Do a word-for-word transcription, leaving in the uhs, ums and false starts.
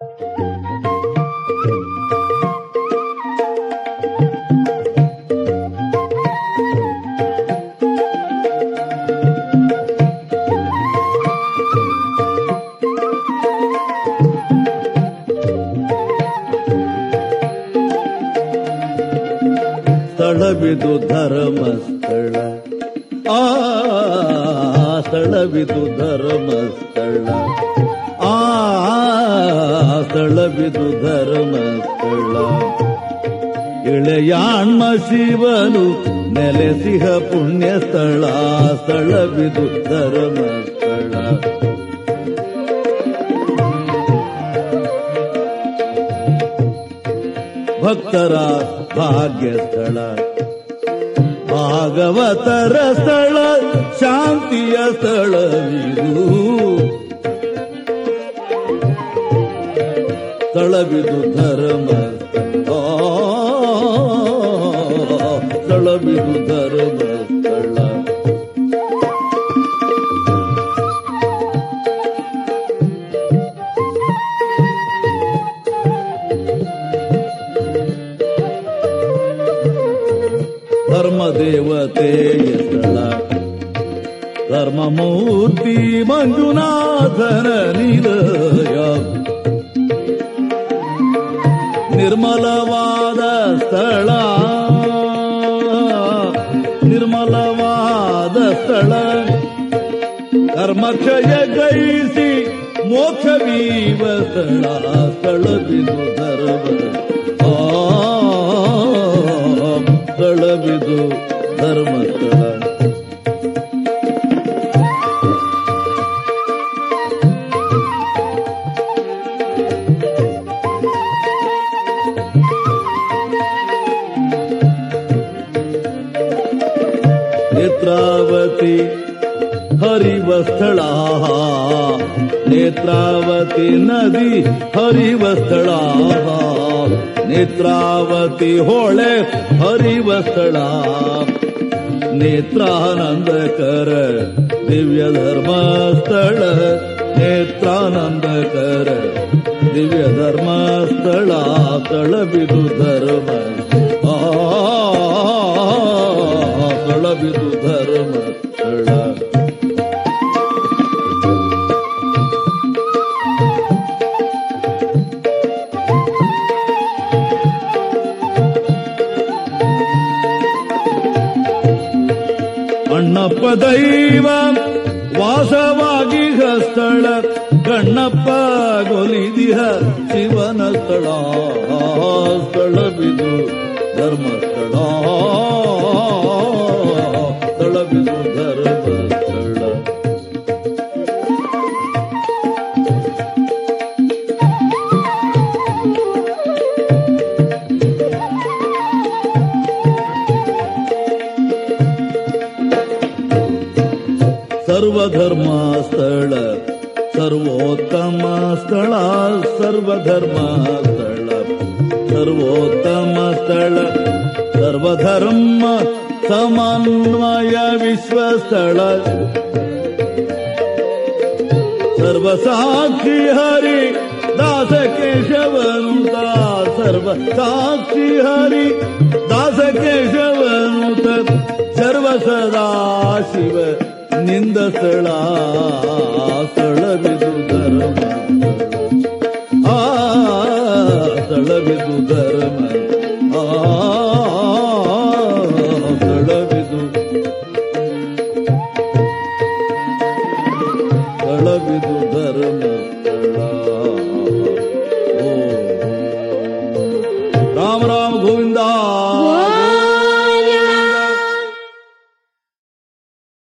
ಸ್ಥಳವಿದು ಧರ್ಮಸ್ಥಳ, ಆ ಸ್ಥಳವಿದು ಧರ್ಮಸ್ಥಳ, ಆ ಸ್ಥಳವಿದು ಧರ್ಮಸ್ಥಳ. ಇಳೆಯಾಣ್ಮ ಶಿವನು ನೆಲೆಸಿಹ ಪುಣ್ಯ ಸ್ಥಳ, ಸ್ಥಳವಿದು ಧರ್ಮಸ್ಥಳ. ಭಕ್ತರ ಭಾಗ್ಯ ಸ್ಥಳ, ಭಾಗವತರ ಸ್ಥಳ, ಶಾಂತಿಯ ಸ್ಥಳವಿದು. ಸ್ಥಳವಿದು ಧರ್ಮ, ಸ್ಥಳವಿದು ಧರ್ಮ ಸ್ಥಳ. ಧರ್ಮ ದೇವತೆಯ ಸ್ಥಳ, ಧರ್ಮಮೂರ್ತಿ ಮಂಜುನಾಥನ ನಿಲಯ. ನಿರ್ಮಲವಾದ ಸ್ಥಳ, ನಿರ್ಮಲವಾದ ಸ್ಥಳ. ಕರ್ಮಕ್ಷಯ ಗೈಸಿ ಮೋಕ್ಷವೀವ ಸ್ಥಳ, ಸ್ಥಳವಿದು ಧರ್ಮ, ಸ್ಥಳವಿದು ಧರ್ಮಸ್ಥಳ. ನೇತ್ರಾವತಿ ಹರಿವ ಸ್ಥಳ, ನೇತ್ರಾವತಿ ನದಿ ಹರಿವ ಸ್ಥಳ. ನೇತ್ರಾವತಿ ಹೊಳೆ ಹರಿವ ಸ್ಥಳ. ನೇತ್ರಾನಂದಕರ ದಿವ್ಯ ಧರ್ಮಸ್ಥಳ, ನೇತ್ರಾನಂದಕರ ದಿವ್ಯ ಧರ್ಮಸ್ಥಳ. ಸ್ಥಳವಿದು ಧರ್ಮ, ಸ್ಥಳವಿದು ಧರ್ಮಸ್ಥಳ. ಅಣ್ಣಪ್ಪ ದೈವ ವಾಸವಾಗಿಹ ಸ್ಥಳ, ಕಣ್ಣಪ್ಪ ಗೊಲಿದಿಹ ಶಿವನ ಸ್ಥಳ. ಸ್ಥಳವಿದು ಧರ್ಮಸ್ಥಳ, ಸ್ಥಳವಿದು ಧರ್ಮಸ್ಥಳ. ಸರ್ವಧರ್ಮ ಸ್ಥಳ, ಸರ್ವೋತ್ತಮ ಸ್ಥಳ, ಸರ್ವಧರ್ಮ ಸ್ಥಳ, ಸರ್ವೋತ್ತಮ ಸ್ಥಳ. ಸರ್ವಧರ್ಮ ಸಮನ್ವಯ ವಿಶ್ವ ಸ್ಥಳ. ಸರ್ವಸಾಕ್ಷಿ ಹರಿ ದಾಸ ಕೇಶವನುತ, ಸರ್ವ ಸಾಕ್ಷಿ ಹರಿ ದಾಸ ಕೇಶವನುತ. ಸರ್ವ ಸದಾ ಶಿವ ನಿಂದ ಸ್ಥಳ, ಸ್ಥಳವಿದು ಧರ್ಮ, ಆ ಸ್ಥಳವಿದು ಧರ್ಮ, ಆ ಸ್ಥಳವಿದು, ಸ್ಥಳವಿದು ಧರ್ಮ ಸ್ಥಳ. ಓ ರಾಮ ರಾಮ ಗೋವಿಂದ.